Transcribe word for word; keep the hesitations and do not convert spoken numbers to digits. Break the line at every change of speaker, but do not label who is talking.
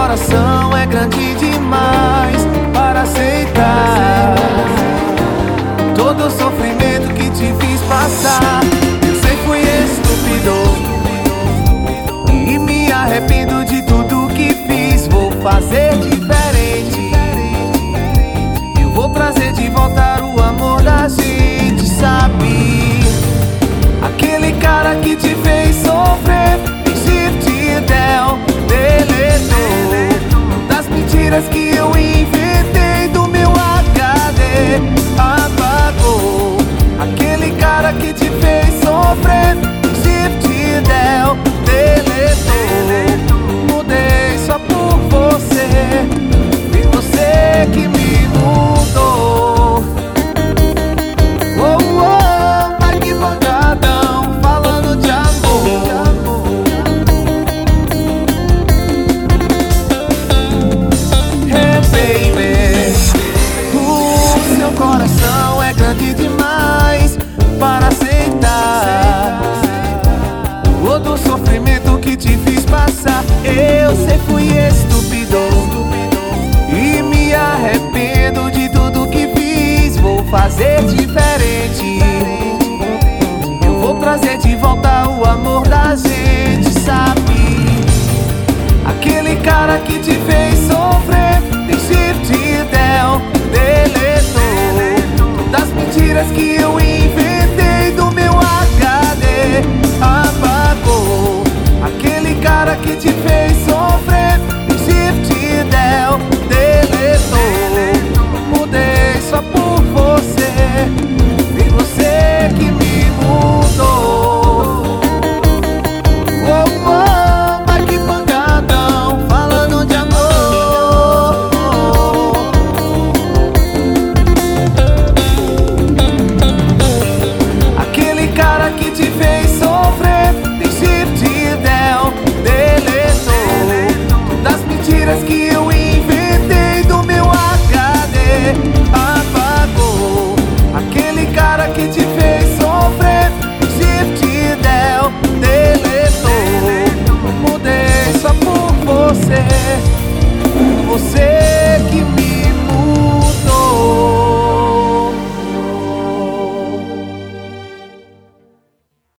coração é grande demais para aceitar todo o sofrimento que te fiz passar. Eu sei fui estúpido e me arrependo de tudo que fiz. Vou fazer diferente, eu vou trazer de volta o amor da gente, sabe? Aquele cara que te fez sofrer, Shift Del deletou das mentiras que eu inventei do meu H D, apagou. Aquele cara que te fez sofrer, Shift Del deletou. Mudei só por você, e você que me mudou. Oh, oh, mas que pancadão, falando de amor. Hey baby, o seu coração é grande demais para aceitar todo o sofrimento que te fiz passar. Eu sei fui estúpido e me arrependo de tudo que fiz. Vou fazer diferente, eu vou trazer de volta o amor da gente, sabe? Aquele cara que te fez